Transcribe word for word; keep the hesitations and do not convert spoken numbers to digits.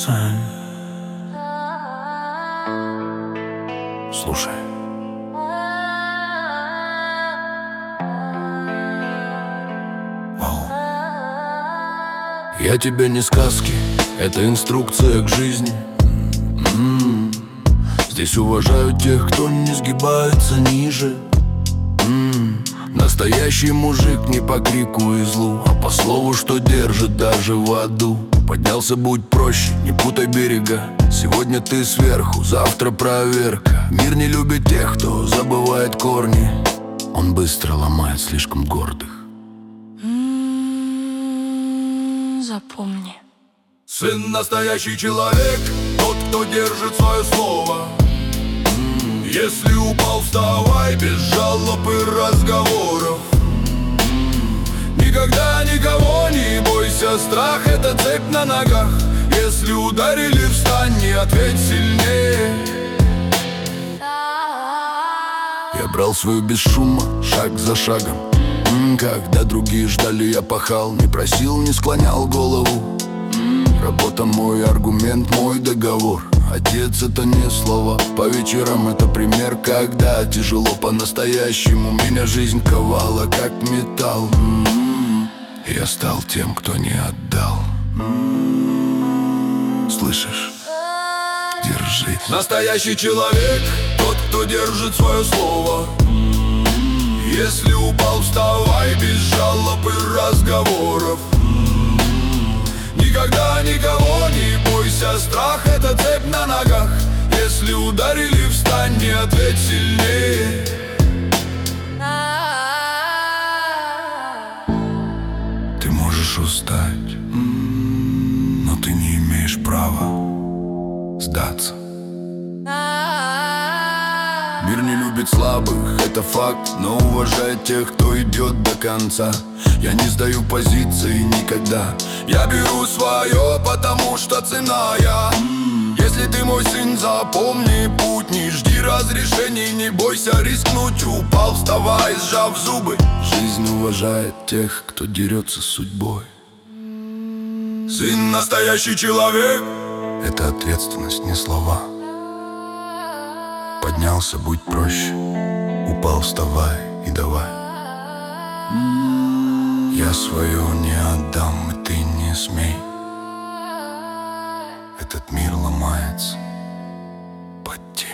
сын. Слушай. Вау. Я тебе не сказки, это инструкция к жизни. М-м-м. Здесь уважают тех, кто не сгибается ниже. М-м. Настоящий мужик не по крику и злу, а по слову, что держит даже в аду. Поднялся, будь проще, не путай берега. Сегодня ты сверху, завтра проверка. Мир не любит тех, кто забывает корни. Он быстро ломает слишком гордых. М-м, запомни. Сын настоящий человек, тот, кто держит свое слово. Если упал, вставай, без жалоб и разговоров. Никогда никого не бойся, страх — это цепь на ногах. Если ударили, встань и ответь сильнее. Я брал свою без шума, шаг за шагом. Когда другие ждали, я пахал, не просил, не склонял голову. Работа мой аргумент, мой договор. Отец — это не слово, по вечерам это пример. Когда тяжело по-настоящему, меня жизнь ковала как металл. М-м-м. Я стал тем, кто не отдал. М-м-м. Слышишь? Держись. Настоящий человек, тот, кто держит свое слово. М-м-м. Если упал, вставай, без жалоб и разговоров. Никогда никого не бойся, страх — это цепь на ногах. Если ударили, встань и ответь сильнее. Ты можешь устать, но ты не имеешь права сдаться. Мир не любит слабых, это факт, но уважает тех, кто идет до конца. Я не сдаю позиции никогда. Я беру свое, потому что цена я. Если ты мой сын, запомни путь. Не жди разрешений, не бойся рискнуть. Упал, вставай, сжав зубы. Жизнь уважает тех, кто дерется с судьбой. Сын настоящий человек. Это ответственность, не слова. Поднялся, будь проще. Упал, вставай и давай. Я свое не отдам, и ты не смей. Этот мир ломается под тебя.